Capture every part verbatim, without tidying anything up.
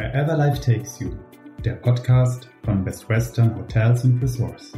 Wherever Life Takes You, der Podcast von Best Western Hotels and Resorts.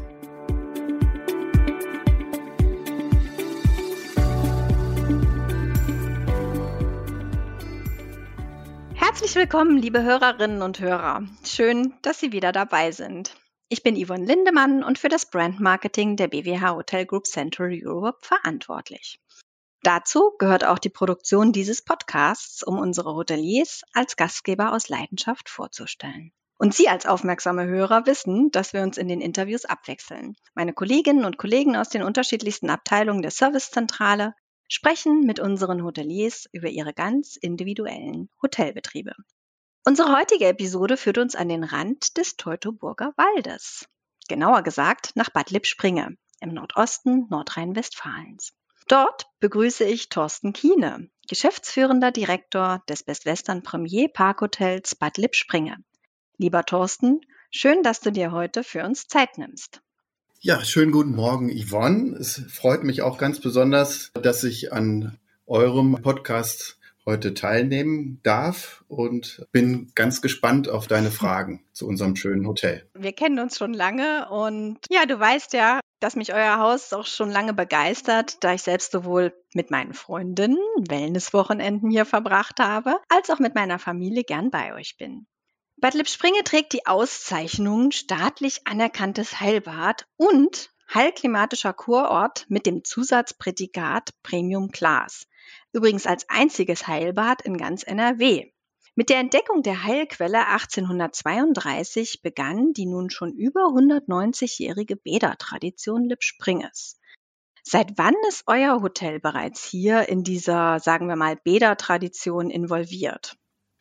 Herzlich willkommen, liebe Hörerinnen und Hörer. Schön, dass Sie wieder dabei sind. Ich bin Yvonne Lindemann und für das Brandmarketing der B W H Hotel Group Central Europe verantwortlich. Dazu gehört auch die Produktion dieses Podcasts, um unsere Hoteliers als Gastgeber aus Leidenschaft vorzustellen. Und Sie als aufmerksame Hörer wissen, dass wir uns in den Interviews abwechseln. Meine Kolleginnen und Kollegen aus den unterschiedlichsten Abteilungen der Servicezentrale sprechen mit unseren Hoteliers über ihre ganz individuellen Hotelbetriebe. Unsere heutige Episode führt uns an den Rand des Teutoburger Waldes. Genauer gesagt nach Bad Lippspringe im Nordosten Nordrhein-Westfalens. Dort begrüße ich Thorsten Kiene, Geschäftsführender Direktor des Best Western Premier Parkhotels Bad Lippspringe. Lieber Thorsten, schön, dass du dir heute für uns Zeit nimmst. Ja, schönen guten Morgen, Yvonne. Es freut mich auch ganz besonders, dass ich an eurem Podcast heute teilnehmen darf und bin ganz gespannt auf deine Fragen zu unserem schönen Hotel. Wir kennen uns schon lange und ja, du weißt ja, dass mich euer Haus auch schon lange begeistert, da ich selbst sowohl mit meinen Freundinnen Wellnesswochenenden hier verbracht habe, als auch mit meiner Familie gern bei euch bin. Bad Lippspringe trägt die Auszeichnung staatlich anerkanntes Heilbad und heilklimatischer Kurort mit dem Zusatzprädikat Premium Class. Übrigens als einziges Heilbad in ganz N R W. Mit der Entdeckung der Heilquelle achtzehnhundertzweiunddreißig begann die nun schon über hundertneunzigjährige Bädertradition Lippspringes. Seit wann ist euer Hotel bereits hier in dieser, sagen wir mal, Bädertradition involviert?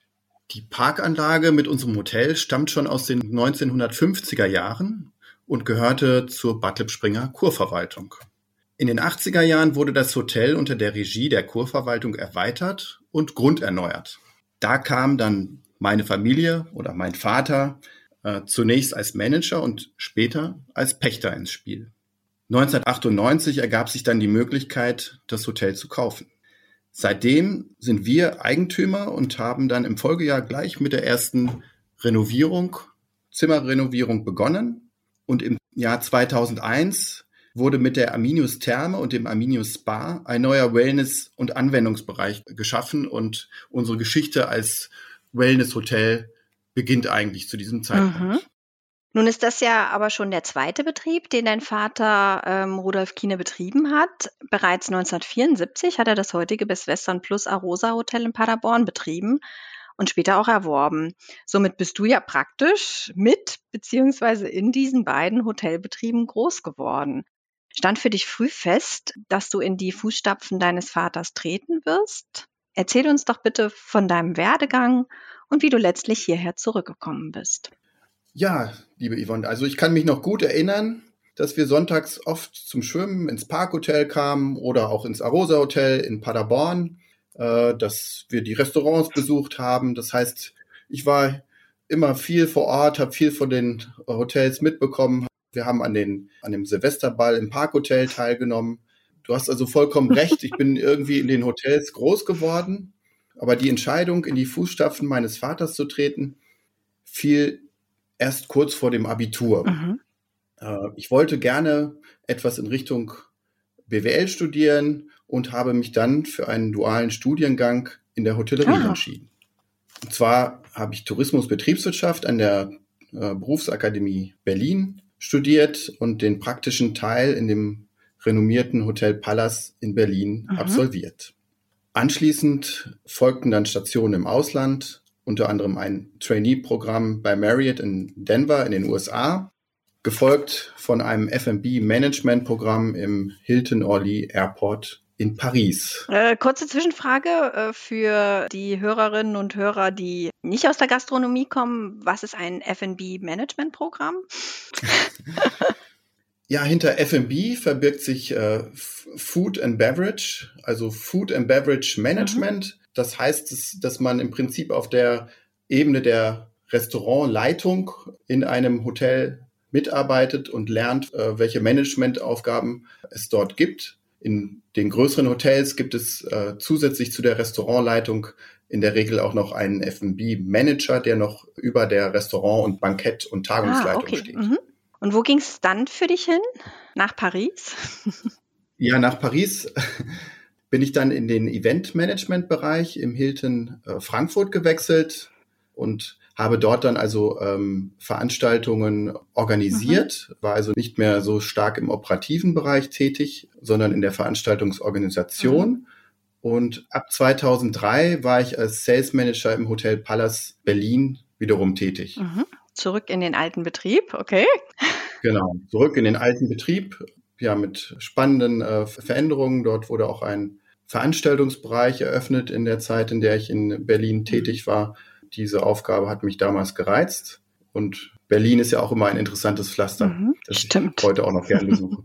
Die Parkanlage mit unserem Hotel stammt schon aus den neunzehnhundertfünfziger Jahren und gehörte zur Bad Lippspringer Kurverwaltung. In den achtziger Jahren wurde das Hotel unter der Regie der Kurverwaltung erweitert und grunderneuert. Da kam dann meine Familie oder mein Vater äh, zunächst als Manager und später als Pächter ins Spiel. neunzehnhundertachtundneunzig ergab sich dann die Möglichkeit, das Hotel zu kaufen. Seitdem sind wir Eigentümer und haben dann im Folgejahr gleich mit der ersten Renovierung, Zimmerrenovierung begonnen. Und im Jahr zweitausendeins wurde mit der Aminius Therme und dem Aminius Spa ein neuer Wellness- und Anwendungsbereich geschaffen. Und unsere Geschichte als Wellness-Hotel beginnt eigentlich zu diesem Zeitpunkt. Mhm. Nun ist das ja aber schon der zweite Betrieb, den dein Vater ähm, Rudolf Kiene betrieben hat. Bereits neunzehnhundertvierundsiebzig hat er das heutige Best Western Plus Arosa Hotel in Paderborn betrieben und später auch erworben. Somit bist du ja praktisch mit beziehungsweise in diesen beiden Hotelbetrieben groß geworden. Stand für dich früh fest, dass du in die Fußstapfen deines Vaters treten wirst? Erzähl uns doch bitte von deinem Werdegang und wie du letztlich hierher zurückgekommen bist. Ja, liebe Yvonne, also ich kann mich noch gut erinnern, dass wir sonntags oft zum Schwimmen ins Parkhotel kamen oder auch ins Arosa Hotel in Paderborn, äh, dass wir die Restaurants besucht haben. Das heißt, ich war immer viel vor Ort, habe viel von den Hotels mitbekommen. Wir haben an, den, an dem Silvesterball im Parkhotel teilgenommen. Du hast also vollkommen recht, ich bin irgendwie in den Hotels groß geworden, aber die Entscheidung, in die Fußstapfen meines Vaters zu treten, fiel erst kurz vor dem Abitur. Mhm. Äh, ich wollte gerne etwas in Richtung B W L studieren und habe mich dann für einen dualen Studiengang in der Hotellerie ah. entschieden. Und zwar habe ich Tourismusbetriebswirtschaft an der äh, Berufsakademie Berlin studiert und den praktischen Teil in dem renommierten Hotel Pallas in Berlin mhm. absolviert. Anschließend folgten dann Stationen im Ausland, unter anderem ein Trainee-Programm bei Marriott in Denver in den U S A, gefolgt von einem F und B-Management-Programm im Hilton Orly Airport in Paris. Äh, kurze Zwischenfrage äh, für die Hörerinnen und Hörer, die nicht aus der Gastronomie kommen. Was ist ein F und B-Management-Programm? Ja, hinter F und B verbirgt sich äh, Food and Beverage, also Food and Beverage Management. Mhm. Das heißt, dass man im Prinzip auf der Ebene der Restaurantleitung in einem Hotel mitarbeitet und lernt, welche Managementaufgaben es dort gibt. In den größeren Hotels gibt es äh, zusätzlich zu der Restaurantleitung in der Regel auch noch einen F und B-Manager, der noch über der Restaurant- und Bankett- und Tagungsleitung Ah, okay. steht. Mhm. Und wo ging es dann für dich hin? Nach Paris? Ja, nach Paris bin ich dann in den Event-Management-Bereich im Hilton äh, Frankfurt gewechselt und habe dort dann also ähm, Veranstaltungen organisiert, mhm. war also nicht mehr so stark im operativen Bereich tätig, sondern in der Veranstaltungsorganisation. Mhm. Und ab zweitausenddrei war ich als Sales Manager im Hotel Palace Berlin wiederum tätig. Mhm. Zurück in den alten Betrieb, okay. Genau, zurück in den alten Betrieb, ja, mit spannenden äh, Veränderungen. Dort wurde auch ein Veranstaltungsbereich eröffnet in der Zeit, in der ich in Berlin tätig war. Diese Aufgabe hat mich damals gereizt. Und Berlin ist ja auch immer ein interessantes Pflaster, mhm, das stimmt. ich heute auch noch gerne besuche.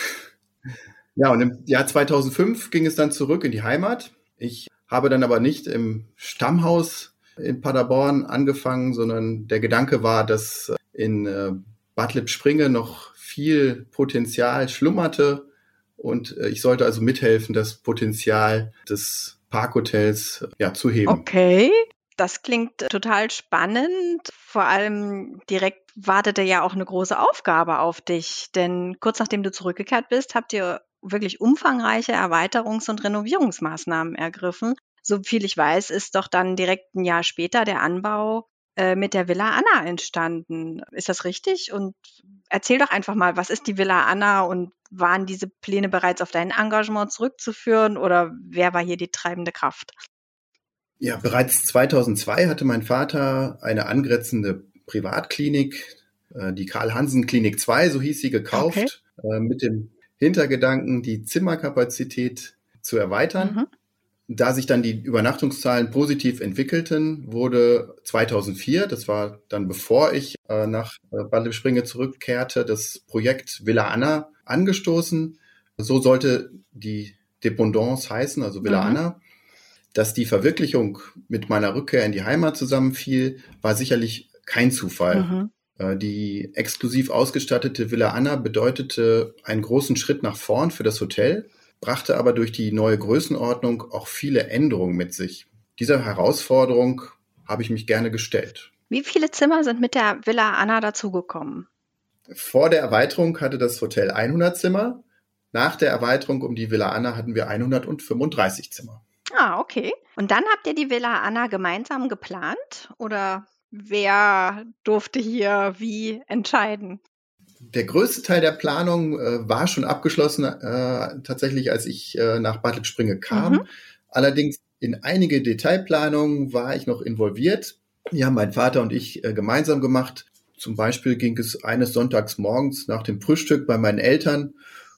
Ja, und im Jahr zweitausendfünf ging es dann zurück in die Heimat. Ich habe dann aber nicht im Stammhaus in Paderborn angefangen, sondern der Gedanke war, dass in äh, Bad Lippspringe noch viel Potenzial schlummerte und äh, ich sollte also mithelfen, das Potenzial des Parkhotels ja, zu heben. Okay, das klingt total spannend. Vor allem direkt wartete ja auch eine große Aufgabe auf dich, denn kurz nachdem du zurückgekehrt bist, habt ihr wirklich umfangreiche Erweiterungs- und Renovierungsmaßnahmen ergriffen. So viel ich weiß, ist doch dann direkt ein Jahr später der Anbau äh, mit der Villa Anna entstanden. Ist das richtig? Und erzähl doch einfach mal, was ist die Villa Anna und waren diese Pläne bereits auf dein Engagement zurückzuführen oder wer war hier die treibende Kraft? Ja, bereits zweitausendzwei hatte mein Vater eine angrenzende Privatklinik, äh, die Karl-Hansen-Klinik zwei, so hieß sie, gekauft, okay. äh, mit dem Hintergedanken, die Zimmerkapazität zu erweitern. Mhm. Da sich dann die Übernachtungszahlen positiv entwickelten, wurde zweitausendvier, das war dann bevor ich äh, nach äh, Bad Lippspringe zurückkehrte, das Projekt Villa Anna angestoßen. So sollte die Dependance heißen, also Villa mhm. Anna. Dass die Verwirklichung mit meiner Rückkehr in die Heimat zusammenfiel, war sicherlich kein Zufall. Mhm. Äh, die exklusiv ausgestattete Villa Anna bedeutete einen großen Schritt nach vorn für das Hotel, brachte aber durch die neue Größenordnung auch viele Änderungen mit sich. Dieser Herausforderung habe ich mich gerne gestellt. Wie viele Zimmer sind mit der Villa Anna dazugekommen? Vor der Erweiterung hatte das Hotel hundert Zimmer. Nach der Erweiterung um die Villa Anna hatten wir hundertfünfunddreißig Zimmer. Ah, okay. Und dann habt ihr die Villa Anna gemeinsam geplant? Oder wer durfte hier wie entscheiden? Der größte Teil der Planung äh, war schon abgeschlossen, äh, tatsächlich, als ich äh, nach Bad Lippspringe kam. Mhm. Allerdings in einige Detailplanungen war ich noch involviert. Die haben mein Vater und ich äh, gemeinsam gemacht. Zum Beispiel ging es eines Sonntags morgens nach dem Frühstück bei meinen Eltern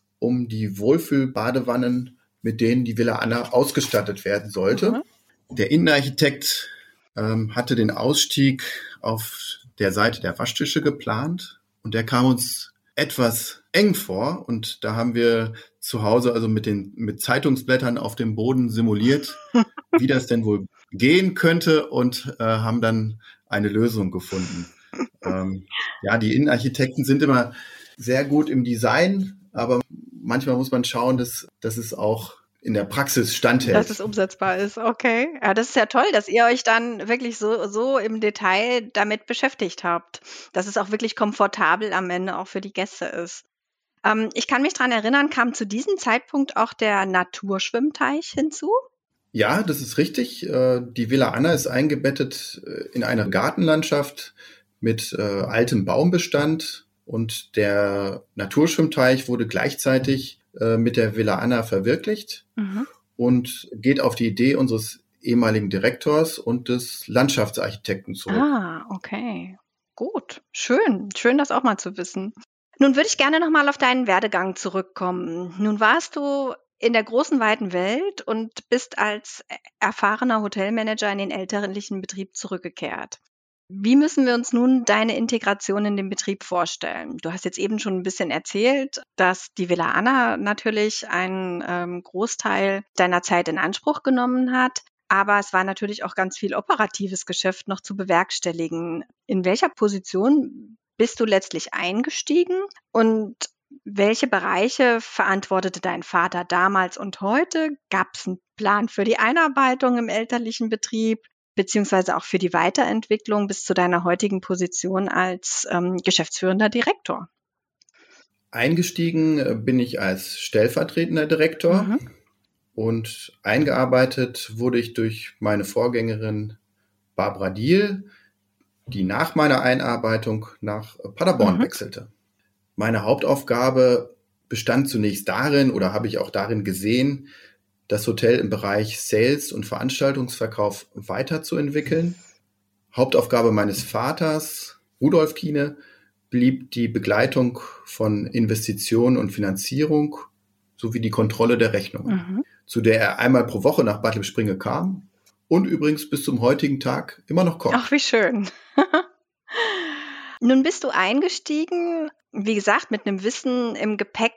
um die Wohlfühlbadewannen, mit denen die Villa Anna ausgestattet werden sollte. Mhm. Der Innenarchitekt ähm, hatte den Ausstieg auf der Seite der Waschtische geplant. Und der kam uns etwas eng vor und da haben wir zu Hause also mit den mit Zeitungsblättern auf dem Boden simuliert, wie das denn wohl gehen könnte und äh, haben dann eine Lösung gefunden. Ähm, ja, die Innenarchitekten sind immer sehr gut im Design, aber manchmal muss man schauen, dass, dass es auch in der Praxis standhält. Dass es umsetzbar ist, okay. Ja, das ist ja toll, dass ihr euch dann wirklich so, so im Detail damit beschäftigt habt, dass es auch wirklich komfortabel am Ende auch für die Gäste ist. Ähm, ich kann mich daran erinnern, kam zu diesem Zeitpunkt auch der Naturschwimmteich hinzu? Ja, das ist richtig. Die Villa Anna ist eingebettet in eine Gartenlandschaft mit äh, altem Baumbestand und der Naturschwimmteich wurde gleichzeitig mit der Villa Anna verwirklicht mhm. und geht auf die Idee unseres ehemaligen Direktors und des Landschaftsarchitekten zurück. Ah, okay. Gut. Schön. Schön, das auch mal zu wissen. Nun würde ich gerne nochmal auf deinen Werdegang zurückkommen. Nun warst du in der großen, weiten Welt und bist als erfahrener Hotelmanager in den elterlichen Betrieb zurückgekehrt. Wie müssen wir uns nun deine Integration in den Betrieb vorstellen? Du hast jetzt eben schon ein bisschen erzählt, dass die Villa Anna natürlich einen ähm, Großteil deiner Zeit in Anspruch genommen hat. Aber es war natürlich auch ganz viel operatives Geschäft noch zu bewerkstelligen. In welcher Position bist du letztlich eingestiegen? Und Welche Bereiche verantwortete dein Vater damals und heute? Gab es einen Plan für die Einarbeitung im elterlichen Betrieb, beziehungsweise auch für die Weiterentwicklung bis zu deiner heutigen Position als ähm, geschäftsführender Direktor? Eingestiegen bin ich als stellvertretender Direktor Mhm. und eingearbeitet wurde ich durch meine Vorgängerin Barbara Diehl, die nach meiner Einarbeitung nach Paderborn Mhm. wechselte. Meine Hauptaufgabe bestand zunächst darin oder habe ich auch darin gesehen, das Hotel im Bereich Sales und Veranstaltungsverkauf weiterzuentwickeln. Hauptaufgabe meines Vaters, Rudolf Kiene, blieb die Begleitung von Investitionen und Finanzierung sowie die Kontrolle der Rechnungen, Mhm. zu der er einmal pro Woche nach Bad Lippspringe kam und übrigens bis zum heutigen Tag immer noch kommt. Ach, wie schön. Nun bist du eingestiegen, wie gesagt, mit einem Wissen im Gepäck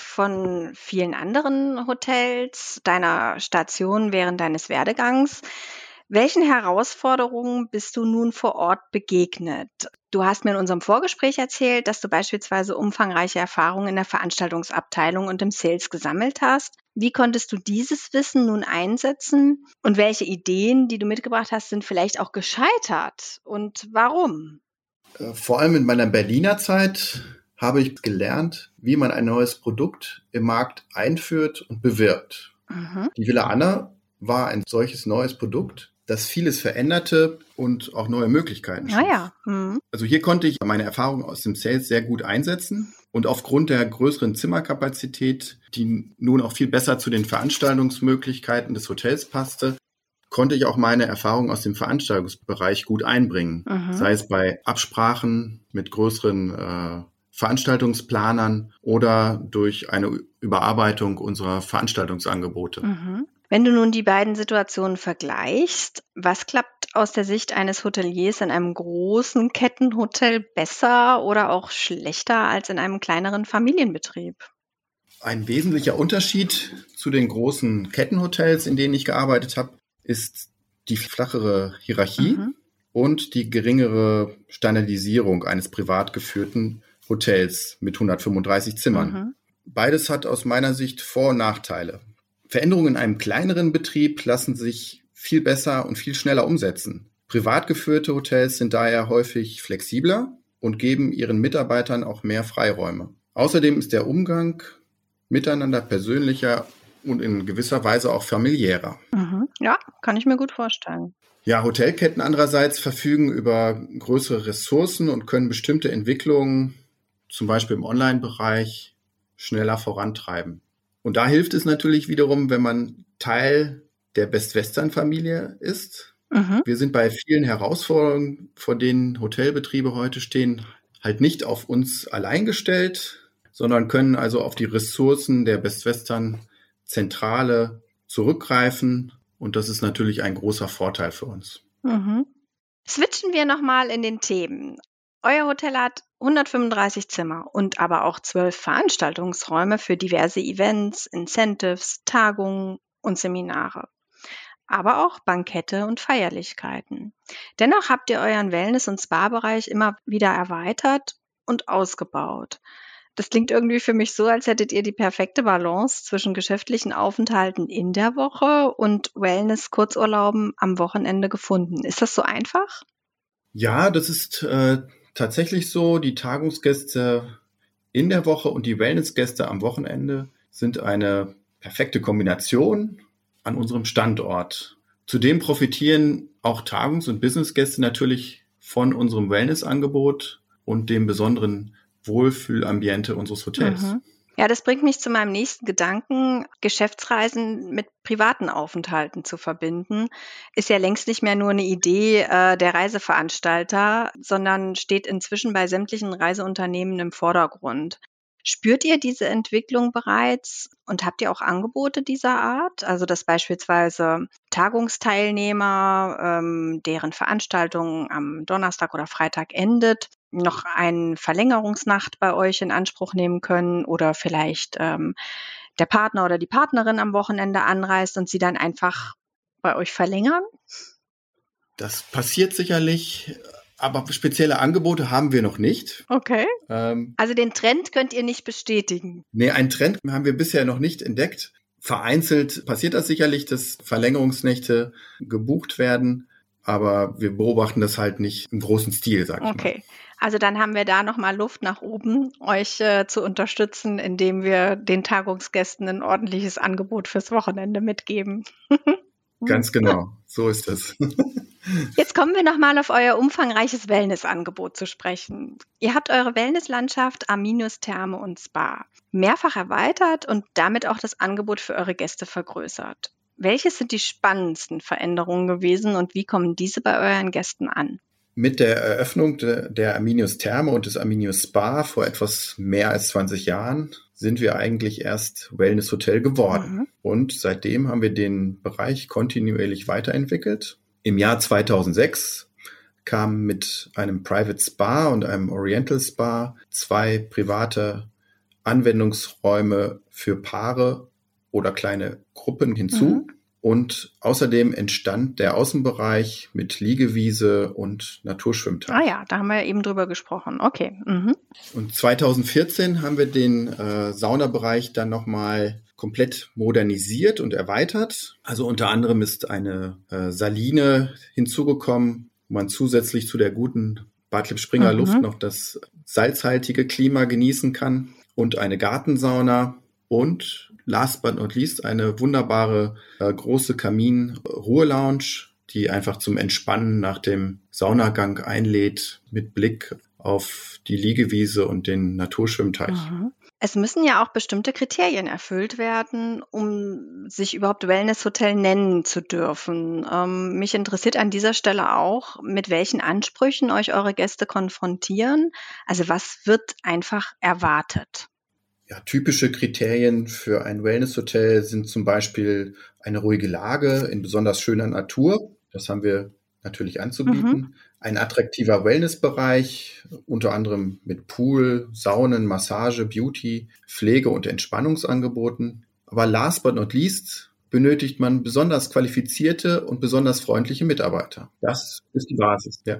von vielen anderen Hotels, deiner Station während deines Werdegangs. Welchen Herausforderungen bist du nun vor Ort begegnet? Du hast mir in unserem Vorgespräch erzählt, dass du beispielsweise umfangreiche Erfahrungen in der Veranstaltungsabteilung und im Sales gesammelt hast. Wie konntest du dieses Wissen nun einsetzen? Und welche Ideen, die du mitgebracht hast, sind vielleicht auch gescheitert? Und warum? Vor allem in meiner Berliner Zeit habe ich gelernt, wie man ein neues Produkt im Markt einführt und bewirbt. Mhm. Die Villa Anna war ein solches neues Produkt, das vieles veränderte und auch neue Möglichkeiten schuf. Ah ja. Mhm. Also hier konnte ich meine Erfahrung aus dem Sales sehr gut einsetzen und aufgrund der größeren Zimmerkapazität, die nun auch viel besser zu den Veranstaltungsmöglichkeiten des Hotels passte, konnte ich auch meine Erfahrung aus dem Veranstaltungsbereich gut einbringen. Mhm. Sei es bei Absprachen mit größeren äh, Veranstaltungsplanern oder durch eine Überarbeitung unserer Veranstaltungsangebote. Mhm. Wenn du nun die beiden Situationen vergleichst, was klappt aus der Sicht eines Hoteliers in einem großen Kettenhotel besser oder auch schlechter als in einem kleineren Familienbetrieb? Ein wesentlicher Unterschied zu den großen Kettenhotels, in denen ich gearbeitet habe, ist die flachere Hierarchie Mhm. und die geringere Standardisierung eines privat geführten Hotels mit hundertfünfunddreißig Zimmern. Mhm. Beides hat aus meiner Sicht Vor- und Nachteile. Veränderungen in einem kleineren Betrieb lassen sich viel besser und viel schneller umsetzen. Privat geführte Hotels sind daher häufig flexibler und geben ihren Mitarbeitern auch mehr Freiräume. Außerdem ist der Umgang miteinander persönlicher und in gewisser Weise auch familiärer. Mhm. Ja, kann ich mir gut vorstellen. Ja, Hotelketten andererseits verfügen über größere Ressourcen und können bestimmte Entwicklungen, zum Beispiel im Online-Bereich, schneller vorantreiben. Und da hilft es natürlich wiederum, wenn man Teil der Best-Western-Familie ist. Mhm. Wir sind bei vielen Herausforderungen, vor denen Hotelbetriebe heute stehen, halt nicht auf uns allein gestellt, sondern können also auf die Ressourcen der Best-Western-Zentrale zurückgreifen. Und das ist natürlich ein großer Vorteil für uns. Mhm. Switchen wir nochmal in den Themen. Euer Hotel hat hundertfünfunddreißig Zimmer und aber auch zwölf Veranstaltungsräume für diverse Events, Incentives, Tagungen und Seminare, aber auch Bankette und Feierlichkeiten. Dennoch habt ihr euren Wellness- und Spa-Bereich immer wieder erweitert und ausgebaut. Das klingt irgendwie für mich so, als hättet ihr die perfekte Balance zwischen geschäftlichen Aufenthalten in der Woche und Wellness-Kurzurlauben am Wochenende gefunden. Ist das so einfach? Ja, das ist äh, tatsächlich so. Die Tagungsgäste in der Woche und die Wellnessgäste am Wochenende sind eine perfekte Kombination an unserem Standort. Zudem profitieren auch Tagungs- und Businessgäste natürlich von unserem Wellnessangebot und dem besonderen Wohlfühlambiente unseres Hotels. Mhm. Ja, das bringt mich zu meinem nächsten Gedanken. Geschäftsreisen mit privaten Aufenthalten zu verbinden, ist ja längst nicht mehr nur eine Idee äh, der Reiseveranstalter, sondern steht inzwischen bei sämtlichen Reiseunternehmen im Vordergrund. Spürt ihr diese Entwicklung bereits und habt ihr auch Angebote dieser Art? Also dass beispielsweise Tagungsteilnehmer, ähm, deren Veranstaltung am Donnerstag oder Freitag endet, noch eine Verlängerungsnacht bei euch in Anspruch nehmen können oder vielleicht ähm, der Partner oder die Partnerin am Wochenende anreist und sie dann einfach bei euch verlängern? Das passiert sicherlich, aber spezielle Angebote haben wir noch nicht. Okay. Ähm, also den Trend könnt ihr nicht bestätigen? Nee, einen Trend haben wir bisher noch nicht entdeckt. Vereinzelt passiert das sicherlich, dass Verlängerungsnächte gebucht werden, aber wir beobachten das halt nicht im großen Stil, sag ich okay. mal. Okay, also dann haben wir da nochmal Luft nach oben, euch äh, zu unterstützen, indem wir den Tagungsgästen ein ordentliches Angebot fürs Wochenende mitgeben. Ganz genau, so ist es. Jetzt kommen wir nochmal auf euer umfangreiches Wellnessangebot zu sprechen. Ihr habt eure Wellnesslandschaft Arminius Therme und Spa mehrfach erweitert und damit auch das Angebot für eure Gäste vergrößert. Welche sind die spannendsten Veränderungen gewesen und wie kommen diese bei euren Gästen an? Mit der Eröffnung de, der Arminius Therme und des Arminius Spa vor etwas mehr als zwanzig Jahren sind wir eigentlich erst Wellness-Hotel geworden. Mhm. Und seitdem haben wir den Bereich kontinuierlich weiterentwickelt. Im Jahr zweitausendsechs kamen mit einem Private Spa und einem Oriental Spa zwei private Anwendungsräume für Paare oder kleine Gruppen hinzu. Mhm. Und außerdem entstand der Außenbereich mit Liegewiese und Naturschwimmteich. Ah ja, da haben wir eben drüber gesprochen. Okay. Mhm. Und zweitausendvierzehn haben wir den äh, Saunabereich dann nochmal komplett modernisiert und erweitert. Also unter anderem ist eine äh, Saline hinzugekommen, wo man zusätzlich zu der guten Bad Lippspringer mhm. Luft noch das salzhaltige Klima genießen kann und eine Gartensauna und last but not least eine wunderbare äh, große Kamin-Ruhe-Lounge, die einfach zum Entspannen nach dem Saunagang einlädt mit Blick auf die Liegewiese und den Naturschwimmteich. Mhm. Es müssen ja auch bestimmte Kriterien erfüllt werden, um sich überhaupt Wellness-Hotel nennen zu dürfen. Ähm, mich interessiert an dieser Stelle auch, mit welchen Ansprüchen euch eure Gäste konfrontieren. Also was wird einfach erwartet? Ja, typische Kriterien für ein Wellness-Hotel sind zum Beispiel eine ruhige Lage in besonders schöner Natur. Das haben wir natürlich anzubieten. Mhm. Ein attraktiver Wellnessbereich, unter anderem mit Pool, Saunen, Massage, Beauty, Pflege und Entspannungsangeboten. Aber last but not least benötigt man besonders qualifizierte und besonders freundliche Mitarbeiter. Das ist die Basis, ja.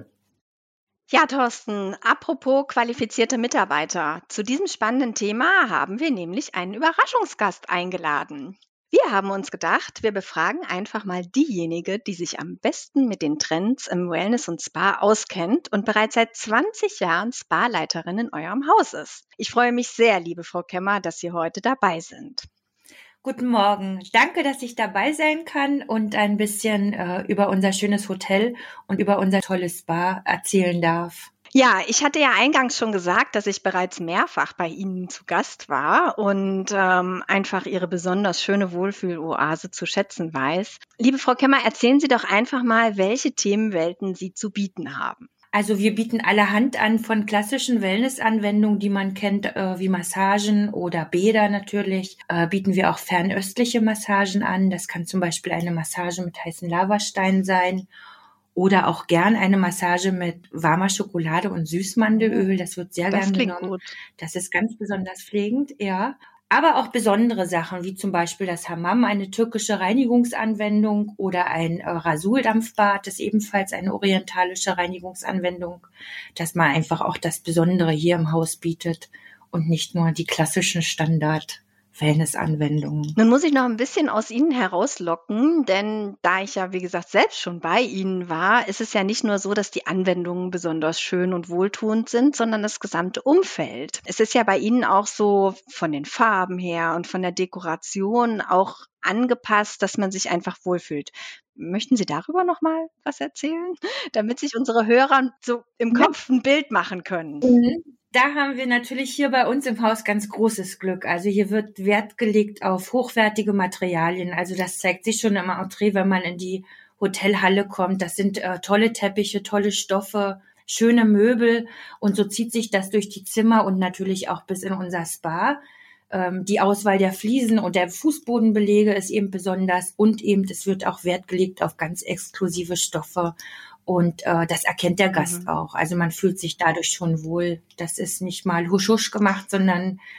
Ja, Thorsten, apropos qualifizierte Mitarbeiter. Zu diesem spannenden Thema haben wir nämlich einen Überraschungsgast eingeladen. Wir haben uns gedacht, wir befragen einfach mal diejenige, die sich am besten mit den Trends im Wellness und Spa auskennt und bereits seit zwanzig Jahren Spa-Leiterin in eurem Haus ist. Ich freue mich sehr, liebe Frau Kemmer, dass Sie heute dabei sind. Guten Morgen. Danke, dass ich dabei sein kann und ein bisschen äh, über unser schönes Hotel und über unser tolles Spa erzählen darf. Ja, ich hatte ja eingangs schon gesagt, dass ich bereits mehrfach bei Ihnen zu Gast war und ähm, einfach Ihre besonders schöne Wohlfühloase zu schätzen weiß. Liebe Frau Kemmer, erzählen Sie doch einfach mal, welche Themenwelten Sie zu bieten haben. Also wir bieten allerhand an von klassischen Wellnessanwendungen, die man kennt, äh, wie Massagen oder Bäder natürlich. Äh, bieten wir auch fernöstliche Massagen an. Das kann zum Beispiel eine Massage mit heißen Lavasteinen sein oder auch gern eine Massage mit warmer Schokolade und Süßmandelöl. Das wird sehr das gern genommen. Gut. Das ist ganz besonders pflegend, ja. Aber auch besondere Sachen, wie zum Beispiel das Hammam, eine türkische Reinigungsanwendung oder ein äh, Rasuldampfbad, das ist ebenfalls eine orientalische Reinigungsanwendung, dass man einfach auch das Besondere hier im Haus bietet und nicht nur die klassischen Standard Wellness-Anwendungen. Nun muss ich noch ein bisschen aus Ihnen herauslocken, denn da ich ja, wie gesagt, selbst schon bei Ihnen war, ist es ja nicht nur so, dass die Anwendungen besonders schön und wohltuend sind, sondern das gesamte Umfeld. Es ist ja bei Ihnen auch so von den Farben her und von der Dekoration auch angepasst, dass man sich einfach wohlfühlt. Möchten Sie darüber noch mal was erzählen, damit sich unsere Hörer so im Kopf ein Bild machen können? Mhm. Da haben wir natürlich hier bei uns im Haus ganz großes Glück. Also hier wird Wert gelegt auf hochwertige Materialien. Also das zeigt sich schon im Entree, wenn man in die Hotelhalle kommt. Das sind äh, tolle Teppiche, tolle Stoffe, schöne Möbel. Und so zieht sich das durch die Zimmer und natürlich auch bis in unser Spa. Ähm, die Auswahl der Fliesen und der Fußbodenbelege ist eben besonders. Und eben, es wird auch Wert gelegt auf ganz exklusive Stoffe. Und äh, das erkennt der Gast mhm. auch. Also man fühlt sich dadurch schon wohl. Das ist nicht mal husch husch gemacht, sondern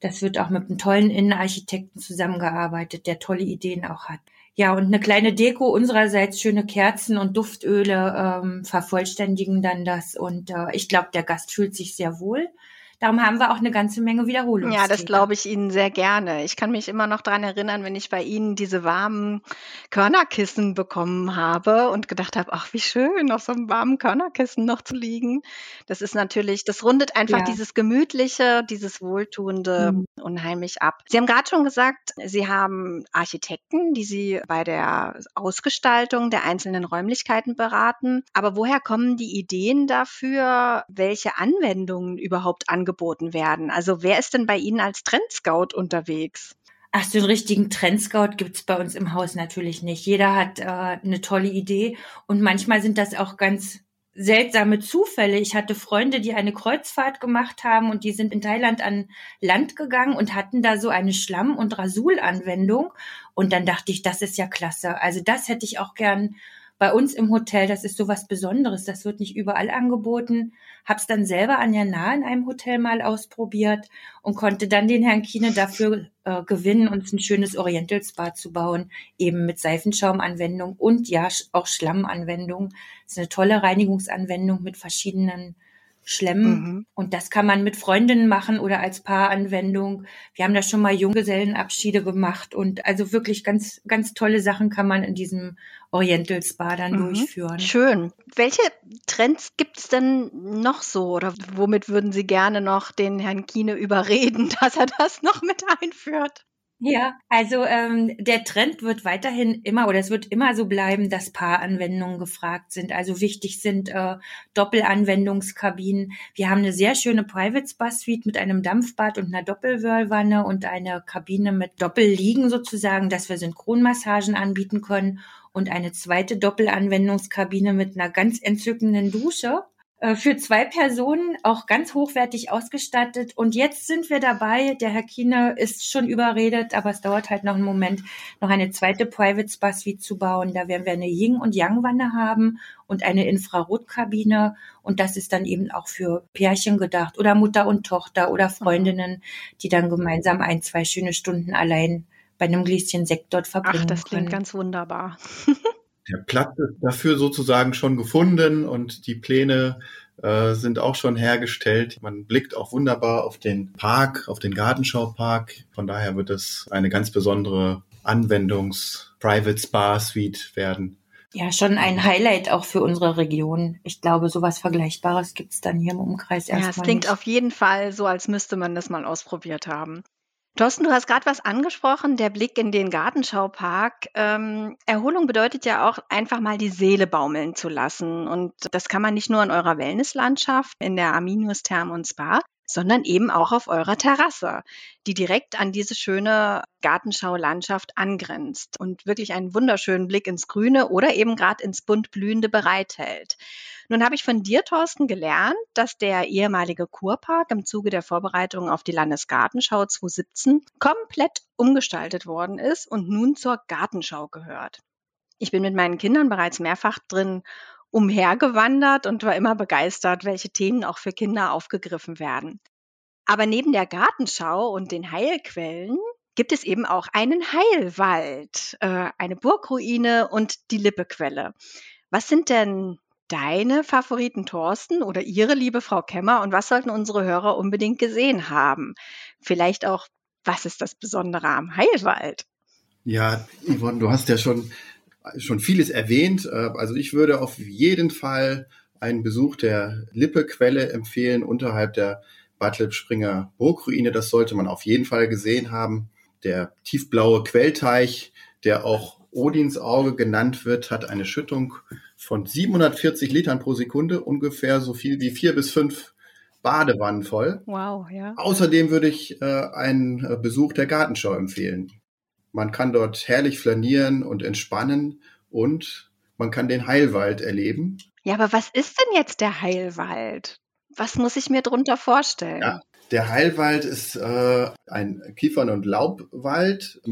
Das wird auch mit einem tollen Innenarchitekten zusammengearbeitet, der tolle Ideen auch hat. Ja, und eine kleine Deko unsererseits, schöne Kerzen und Duftöle ähm, vervollständigen dann das. Und äh, ich glaube, der Gast fühlt sich sehr wohl. Darum haben wir auch eine ganze Menge Wiederholungstäter. Ja, das glaube ich Ihnen sehr gerne. Ich kann mich immer noch daran erinnern, wenn ich bei Ihnen diese warmen Körnerkissen bekommen habe und gedacht habe, ach, wie schön, auf so einem warmen Körnerkissen noch zu liegen. Das ist natürlich, das rundet einfach Ja. dieses Gemütliche, dieses Wohltuende Mhm. unheimlich ab. Sie haben gerade schon gesagt, Sie haben Architekten, die Sie bei der Ausgestaltung der einzelnen Räumlichkeiten beraten. Aber woher kommen die Ideen dafür, welche Anwendungen überhaupt angeboten werden? Also wer ist denn bei Ihnen als Trendscout unterwegs? Ach, so einen richtigen Trendscout gibt's bei uns im Haus natürlich nicht. Jeder hat äh, eine tolle Idee und manchmal sind das auch ganz seltsame Zufälle. Ich hatte Freunde, die eine Kreuzfahrt gemacht haben und die sind in Thailand an Land gegangen und hatten da so eine Schlamm- und Rasul-Anwendung. Und dann dachte ich, das ist ja klasse. Also das hätte ich auch gern bei uns im Hotel. Das ist so was Besonderes. Das wird nicht überall angeboten. Hab's dann selber an der Nahe in einem Hotel mal ausprobiert und konnte dann den Herrn Kiene dafür äh, gewinnen, uns ein schönes Oriental Spa zu bauen, eben mit Seifenschaumanwendung und ja auch Schlammanwendung. Das ist eine tolle Reinigungsanwendung mit verschiedenen Schlemmen. Mhm. Und das kann man mit Freundinnen machen oder als Paaranwendung. Wir haben da schon mal Junggesellenabschiede gemacht und also wirklich ganz, ganz tolle Sachen kann man in diesem Oriental Spa dann Mhm. durchführen. Schön. Welche Trends gibt es denn noch so oder womit würden Sie gerne noch den Herrn Kiene überreden, dass er das noch mit einführt? Ja, also ähm, der Trend wird weiterhin immer oder es wird immer so bleiben, dass Paaranwendungen gefragt sind. Also wichtig sind äh, Doppelanwendungskabinen. Wir haben eine sehr schöne Private Spa Suite mit einem Dampfbad und einer Doppelwhirlwanne und eine Kabine mit Doppelliegen sozusagen, dass wir Synchronmassagen anbieten können und eine zweite Doppelanwendungskabine mit einer ganz entzückenden Dusche. Für zwei Personen, auch ganz hochwertig ausgestattet. Und jetzt sind wir dabei, der Herr Kiene ist schon überredet, aber es dauert halt noch einen Moment, noch eine zweite Private Spa Suite zu bauen. Da werden wir eine Yin- und Yang-Wanne haben und eine Infrarotkabine. Und das ist dann eben auch für Pärchen gedacht oder Mutter und Tochter oder Freundinnen, die dann gemeinsam ein, zwei schöne Stunden allein bei einem Gläschen Sekt dort verbringen Ach, das klingt können. ganz wunderbar. Der Platz ist dafür sozusagen schon gefunden und die Pläne äh, sind auch schon hergestellt. Man blickt auch wunderbar auf den Park, auf den Gartenschaupark. Von daher wird es eine ganz besondere Anwendungs-Private-Spa-Suite werden. Ja, schon ein Highlight auch für unsere Region. Ich glaube, sowas Vergleichbares gibt's dann hier im Umkreis Ja, es erstmal klingt nicht. auf jeden Fall so, als müsste man das mal ausprobiert haben. Thorsten, du hast gerade was angesprochen, der Blick in den Gartenschaupark. Ähm, Erholung bedeutet ja auch, einfach mal die Seele baumeln zu lassen. Und das kann man nicht nur in eurer Wellnesslandschaft, in der Arminius Therm und Spa, sondern eben auch auf eurer Terrasse, die direkt an diese schöne Gartenschaulandschaft angrenzt und wirklich einen wunderschönen Blick ins Grüne oder eben gerade ins bunt Blühende bereithält. Nun habe ich von dir, Thorsten, gelernt, dass der ehemalige Kurpark im Zuge der Vorbereitung auf die Landesgartenschau zwanzig siebzehn komplett umgestaltet worden ist und nun zur Gartenschau gehört. Ich bin mit meinen Kindern bereits mehrfach drin umhergewandert und war immer begeistert, welche Themen auch für Kinder aufgegriffen werden. Aber neben der Gartenschau und den Heilquellen gibt es eben auch einen Heilwald, äh, eine Burgruine und die Lippequelle. Was sind denn deine Favoriten, Thorsten, oder Ihre, liebe Frau Kemmer? Und was sollten unsere Hörer unbedingt gesehen haben? Vielleicht auch, was ist das Besondere am Heilwald? Ja, Yvonne, du hast ja schon, schon vieles erwähnt. Also ich würde auf jeden Fall einen Besuch der Lippequelle empfehlen, unterhalb der Bad Lippspringer Burgruine. Das sollte man auf jeden Fall gesehen haben. Der tiefblaue Quellteich, der auch Odins Auge genannt wird, hat eine Schüttung von siebenhundertvierzig Litern pro Sekunde, ungefähr so viel wie vier bis fünf Badewannen voll. Wow, ja. Außerdem würde ich äh, einen äh, Besuch der Gartenschau empfehlen. Man kann dort herrlich flanieren und entspannen und man kann den Heilwald erleben. Ja, aber was ist denn jetzt der Heilwald? Was muss ich mir drunter vorstellen? Ja, der Heilwald ist äh, ein Kiefern- und Laubwald mit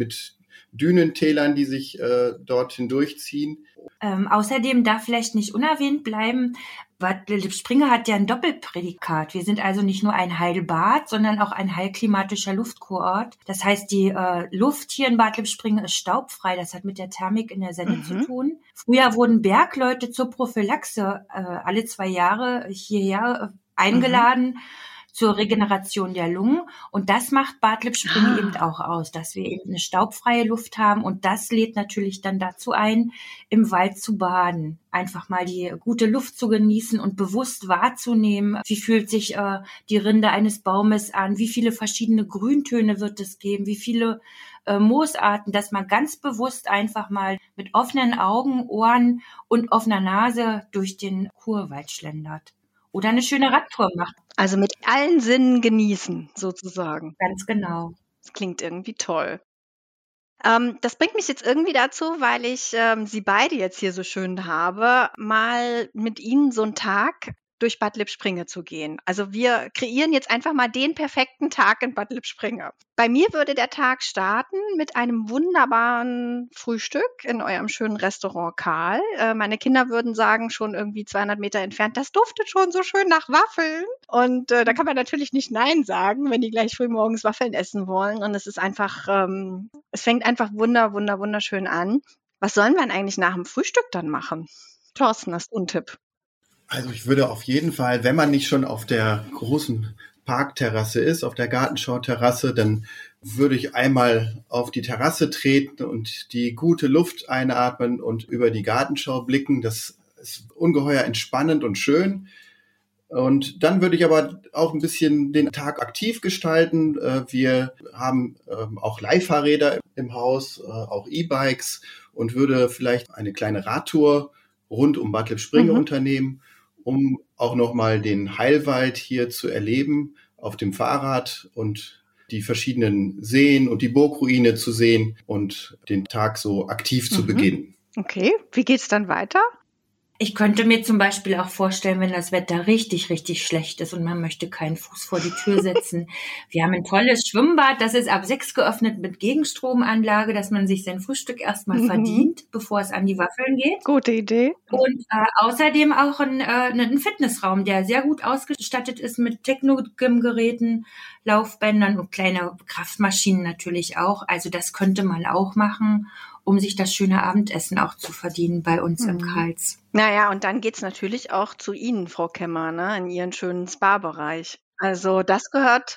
Dünentälern, die sich äh, dort hindurchziehen. Ähm, außerdem darf vielleicht nicht unerwähnt bleiben, Bad Lippspringe hat ja ein Doppelprädikat. Wir sind also nicht nur ein Heilbad, sondern auch ein heilklimatischer Luftkurort. Das heißt, die äh, Luft hier in Bad Lippspringe ist staubfrei. Das hat mit der Thermik in der Senne mhm. zu tun. Früher wurden Bergleute zur Prophylaxe äh, alle zwei Jahre hierher äh, eingeladen. Mhm. zur Regeneration der Lungen. Und das macht Bad Lippspringe ah. eben auch aus, dass wir eben eine staubfreie Luft haben. Und das lädt natürlich dann dazu ein, im Wald zu baden. Einfach mal die gute Luft zu genießen und bewusst wahrzunehmen, wie fühlt sich äh, die Rinde eines Baumes an, wie viele verschiedene Grüntöne wird es geben, wie viele äh, Moosarten, dass man ganz bewusst einfach mal mit offenen Augen, Ohren und offener Nase durch den Kurwald schlendert. Oder eine schöne Radtour macht. Also mit allen Sinnen genießen, sozusagen. Ganz genau. Das klingt irgendwie toll. Ähm, das bringt mich jetzt irgendwie dazu, weil ich ähm, Sie beide jetzt hier so schön habe, mal mit Ihnen so einen Tag durch Bad Lippspringe zu gehen. Also wir kreieren jetzt einfach mal den perfekten Tag in Bad Lippspringe. Bei mir würde der Tag starten mit einem wunderbaren Frühstück in eurem schönen Restaurant Karl. Äh, meine Kinder würden sagen, schon irgendwie zweihundert Meter entfernt, das duftet schon so schön nach Waffeln. Und äh, da kann man natürlich nicht Nein sagen, wenn die gleich früh morgens Waffeln essen wollen. Und es ist einfach, ähm, es fängt einfach wunder, wunder, wunderschön an. Was sollen wir denn eigentlich nach dem Frühstück dann machen? Thorsten, hast du einen Tipp? Also ich würde auf jeden Fall, wenn man nicht schon auf der großen Parkterrasse ist, auf der Gartenschauterrasse, dann würde ich einmal auf die Terrasse treten und die gute Luft einatmen und über die Gartenschau blicken. Das ist ungeheuer entspannend und schön. Und dann würde ich aber auch ein bisschen den Tag aktiv gestalten. Wir haben auch Leihfahrräder im Haus, auch E-Bikes, und würde vielleicht eine kleine Radtour rund um Bad Lippspringe mhm. unternehmen, um auch nochmal den Heilwald hier zu erleben auf dem Fahrrad und die verschiedenen Seen und die Burgruine zu sehen und den Tag so aktiv mhm. zu beginnen. Okay, wie geht's dann weiter? Ich könnte mir zum Beispiel auch vorstellen, wenn das Wetter richtig, richtig schlecht ist und man möchte keinen Fuß vor die Tür setzen. Wir haben ein tolles Schwimmbad, das ist ab sechs geöffnet mit Gegenstromanlage, dass man sich sein Frühstück erstmal mhm. verdient, bevor es an die Waffeln geht. Gute Idee. Und äh, außerdem auch ein, äh, ein Fitnessraum, der sehr gut ausgestattet ist mit Techno-Gym-Geräten, Laufbändern und kleine Kraftmaschinen natürlich auch. Also das könnte man auch machen, um sich das schöne Abendessen auch zu verdienen bei uns mhm. im Karls. Naja, und dann geht's natürlich auch zu Ihnen, Frau Kemmer, ne, in Ihren schönen Spa-Bereich. Also das gehört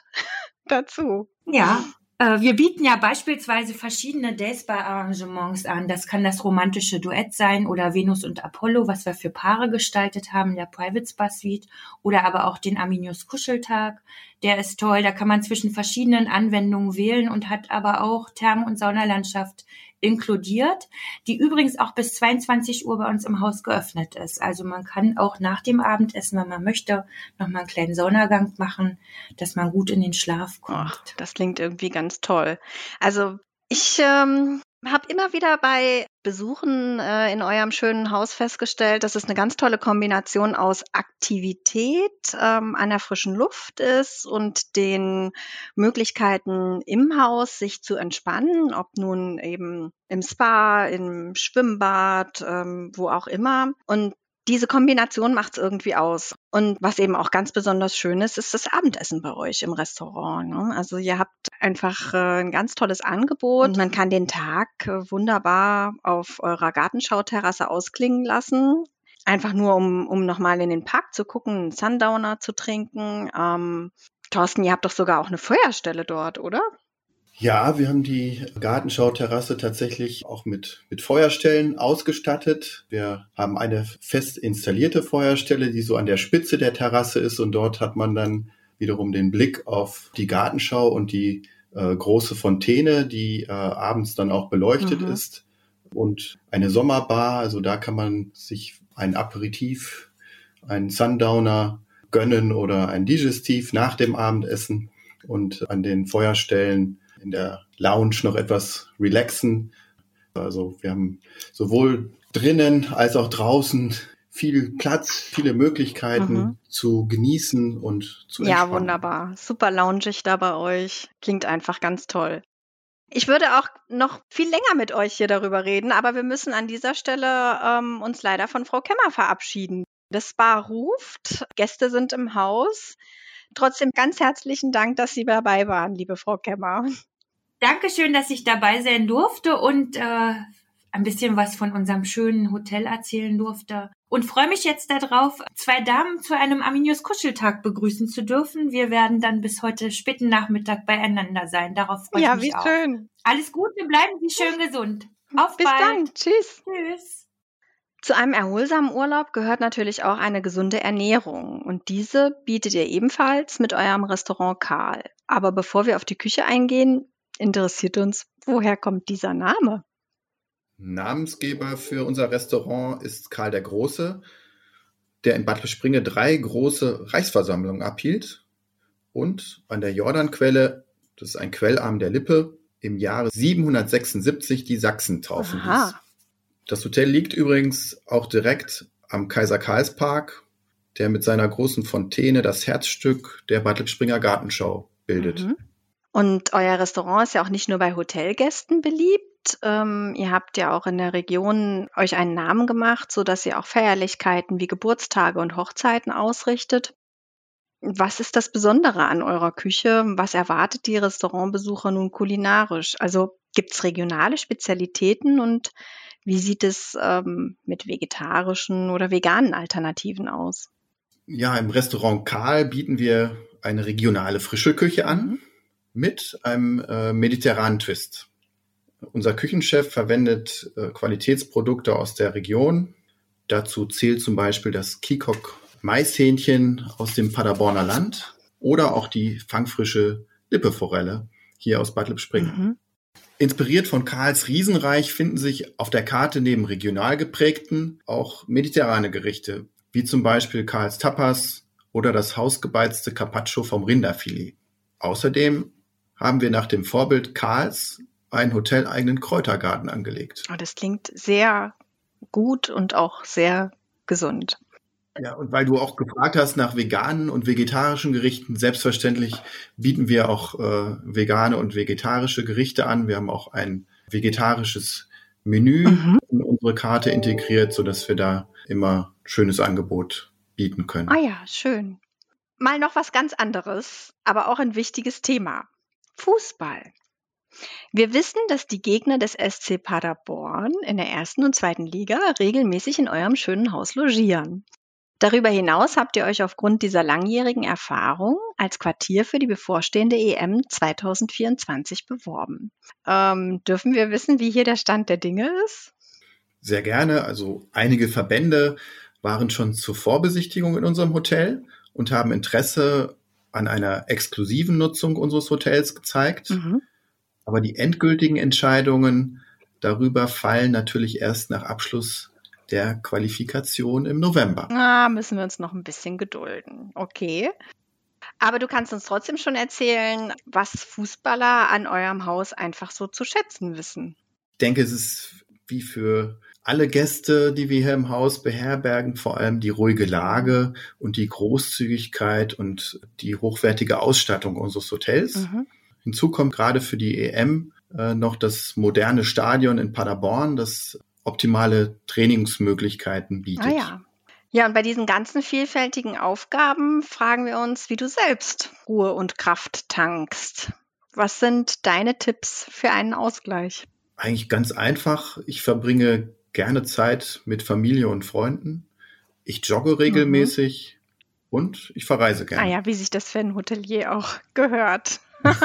dazu. Ja, äh, wir bieten ja beispielsweise verschiedene Day-Spa-Arrangements an. Das kann das romantische Duett sein oder Venus und Apollo, was wir für Paare gestaltet haben in der Private Spa Suite, oder aber auch den Aminius Kuscheltag. Der ist toll, da kann man zwischen verschiedenen Anwendungen wählen und hat aber auch Therm- und Saunalandschaft inkludiert, die übrigens auch bis zweiundzwanzig Uhr bei uns im Haus geöffnet ist. Also man kann auch nach dem Abendessen, wenn man möchte, nochmal einen kleinen Saunagang machen, dass man gut in den Schlaf kommt. Ach, das klingt irgendwie ganz toll. Also ich ähm, habe immer wieder bei Besuchen äh, in eurem schönen Haus festgestellt, dass es eine ganz tolle Kombination aus Aktivität ähm, an der frischen Luft ist und den Möglichkeiten im Haus, sich zu entspannen, ob nun eben im Spa, im Schwimmbad, ähm, wo auch immer. Und diese Kombination macht es irgendwie aus. Und was eben auch ganz besonders schön ist, ist das Abendessen bei euch im Restaurant. Ne? Also ihr habt einfach äh, ein ganz tolles Angebot und man kann den Tag äh, wunderbar auf eurer Gartenschauterrasse ausklingen lassen. Einfach nur, um, um nochmal in den Park zu gucken, einen Sundowner zu trinken. Ähm, Thorsten, ihr habt doch sogar auch eine Feuerstelle dort, oder? Ja, wir haben die Gartenschauterrasse tatsächlich auch mit, mit Feuerstellen ausgestattet. Wir haben eine fest installierte Feuerstelle, die so an der Spitze der Terrasse ist, und dort hat man dann wiederum den Blick auf die Gartenschau und die äh, große Fontäne, die äh, abends dann auch beleuchtet mhm. ist, und eine Sommerbar. Also da kann man sich ein Aperitif, einen Sundowner gönnen oder ein Digestiv nach dem Abendessen und an den Feuerstellen in der Lounge noch etwas relaxen. Also wir haben sowohl drinnen als auch draußen viel Platz, viele Möglichkeiten mhm. zu genießen und zu entspannen. Ja, wunderbar. Super loungig da bei euch. Klingt einfach ganz toll. Ich würde auch noch viel länger mit euch hier darüber reden, aber wir müssen an dieser Stelle ähm, uns leider von Frau Kemmer verabschieden. Das Spa ruft, Gäste sind im Haus. Trotzdem ganz herzlichen Dank, dass Sie dabei waren, liebe Frau Kemmer. Dankeschön, dass ich dabei sein durfte und äh, ein bisschen was von unserem schönen Hotel erzählen durfte. Und freue mich jetzt darauf, zwei Damen zu einem Arminius Kuscheltag begrüßen zu dürfen. Wir werden dann bis heute späten Nachmittag beieinander sein. Darauf freue ja, ich mich wie auch. Schön. Alles Gute, bleiben Sie schön gesund. Auf bis bald. dann. Tschüss. Tschüss. Zu einem erholsamen Urlaub gehört natürlich auch eine gesunde Ernährung und diese bietet ihr ebenfalls mit eurem Restaurant Karl. Aber bevor wir auf die Küche eingehen, interessiert uns, woher kommt dieser Name? Namensgeber für unser Restaurant ist Karl der Große, der in Bad Springe drei große Reichsversammlungen abhielt und an der Jordanquelle, das ist ein Quellarm der Lippe, im Jahre siebenhundertsechsundsiebzig die Sachsen taufen Aha. ließ. Das Hotel liegt übrigens auch direkt am Kaiser-Karls-Park, der mit seiner großen Fontäne das Herzstück der Bad Springer Gartenschau bildet. Mhm. Und euer Restaurant ist ja auch nicht nur bei Hotelgästen beliebt. Ähm, ihr habt ja auch in der Region euch einen Namen gemacht, sodass ihr auch Feierlichkeiten wie Geburtstage und Hochzeiten ausrichtet. Was ist das Besondere an eurer Küche? Was erwartet die Restaurantbesucher nun kulinarisch? Also gibt es regionale Spezialitäten und wie sieht es ähm, mit vegetarischen oder veganen Alternativen aus? Ja, im Restaurant Karl bieten wir eine regionale frische Küche an Mhm. mit einem äh, mediterranen Twist. Unser Küchenchef verwendet äh, Qualitätsprodukte aus der Region. Dazu zählt zum Beispiel das Kikok Maishähnchen aus dem Paderborner Land oder auch die fangfrische Lippeforelle hier aus Bad Lippspringe. Mhm. Inspiriert von Karls Riesenreich finden sich auf der Karte neben regional geprägten auch mediterrane Gerichte, wie zum Beispiel Karls Tapas oder das hausgebeizte Carpaccio vom Rinderfilet. Außerdem haben wir nach dem Vorbild Karls einen hoteleigenen Kräutergarten angelegt. Oh, das klingt sehr gut und auch sehr gesund. Ja, und weil du auch gefragt hast nach veganen und vegetarischen Gerichten, selbstverständlich bieten wir auch äh, vegane und vegetarische Gerichte an. Wir haben auch ein vegetarisches Menü Mhm. in unsere Karte integriert, sodass wir da immer ein schönes Angebot bieten können. Ah ja, schön. Mal noch was ganz anderes, aber auch ein wichtiges Thema. Fußball. Wir wissen, dass die Gegner des S C Paderborn in der ersten und zweiten Liga regelmäßig in eurem schönen Haus logieren. Darüber hinaus habt ihr euch aufgrund dieser langjährigen Erfahrung als Quartier für die bevorstehende E M zwanzig vierundzwanzig beworben. Ähm, dürfen wir wissen, wie hier der Stand der Dinge ist? Sehr gerne. Also einige Verbände waren schon zur Vorbesichtigung in unserem Hotel und haben Interesse an einer exklusiven Nutzung unseres Hotels gezeigt. Mhm. Aber die endgültigen Entscheidungen darüber fallen natürlich erst nach Abschluss der Qualifikation im November. Ah, müssen wir uns noch ein bisschen gedulden. Okay. Aber du kannst uns trotzdem schon erzählen, was Fußballer an eurem Haus einfach so zu schätzen wissen. Ich denke, es ist wie für alle Gäste, die wir hier im Haus beherbergen, vor allem die ruhige Lage und die Großzügigkeit und die hochwertige Ausstattung unseres Hotels. Mhm. Hinzu kommt gerade für die E M äh, noch das moderne Stadion in Paderborn, das optimale Trainingsmöglichkeiten bietet. Ah ja. Ja, und bei diesen ganzen vielfältigen Aufgaben fragen wir uns, wie du selbst Ruhe und Kraft tankst. Was sind deine Tipps für einen Ausgleich? Eigentlich ganz einfach. Ich verbringe gerne Zeit mit Familie und Freunden. Ich jogge regelmäßig mhm. und ich verreise gerne. Ah ja, wie sich das für ein Hotelier auch gehört.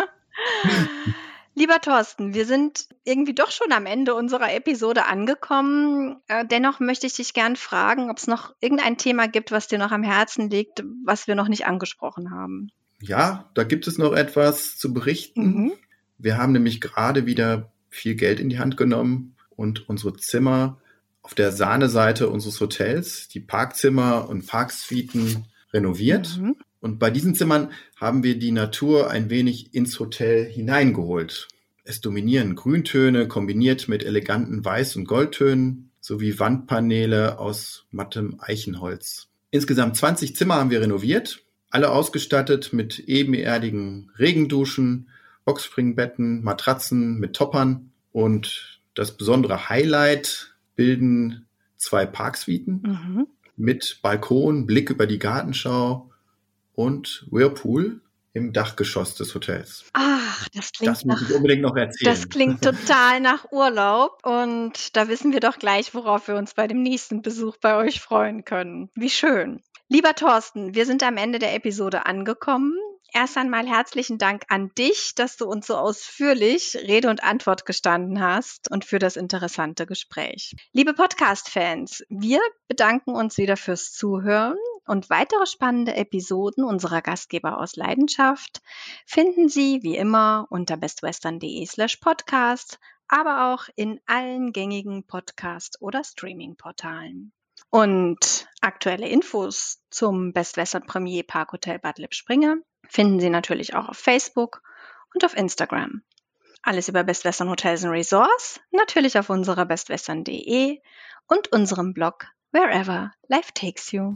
Lieber Thorsten, wir sind irgendwie doch schon am Ende unserer Episode angekommen. Äh, dennoch möchte ich dich gern fragen, ob es noch irgendein Thema gibt, was dir noch am Herzen liegt, was wir noch nicht angesprochen haben. Ja, da gibt es noch etwas zu berichten. Mhm. Wir haben nämlich gerade wieder viel Geld in die Hand genommen und unsere Zimmer auf der Sahneseite unseres Hotels, die Parkzimmer und Parksuiten renoviert. Mhm. Und bei diesen Zimmern haben wir die Natur ein wenig ins Hotel hineingeholt. Es dominieren Grüntöne kombiniert mit eleganten Weiß- und Goldtönen sowie Wandpaneele aus mattem Eichenholz. Insgesamt zwanzig Zimmer haben wir renoviert, alle ausgestattet mit ebenerdigen Regenduschen, Boxspringbetten, Matratzen mit Toppern. Und das besondere Highlight bilden zwei Parksuiten mhm. mit Balkon, Blick über die Gartenschau und Whirlpool im Dachgeschoss des Hotels. Ach, das klingt Das muss nach, ich unbedingt noch erzählen. Das klingt total nach Urlaub und da wissen wir doch gleich, worauf wir uns bei dem nächsten Besuch bei euch freuen können. Wie schön. Lieber Thorsten, wir sind am Ende der Episode angekommen. Erst einmal herzlichen Dank an dich, dass du uns so ausführlich Rede und Antwort gestanden hast und für das interessante Gespräch. Liebe Podcast-Fans, wir bedanken uns wieder fürs Zuhören und weitere spannende Episoden unserer Gastgeber aus Leidenschaft finden Sie wie immer unter bestwestern.de slash podcast, aber auch in allen gängigen Podcast- oder Streaming-Portalen. Und aktuelle Infos zum Best Western Premier Parkhotel Bad Lippspringe finden Sie natürlich auch auf Facebook und auf Instagram. Alles über Best Western Hotels and Resorts natürlich auf unserer bestwestern punkt de und unserem Blog Wherever Life Takes You.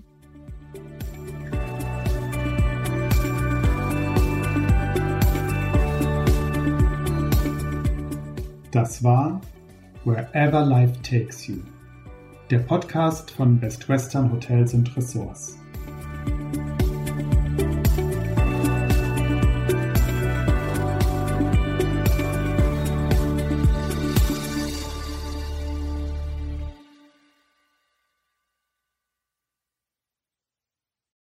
Das war Wherever Life Takes You, der Podcast von Best Western Hotels and Resorts.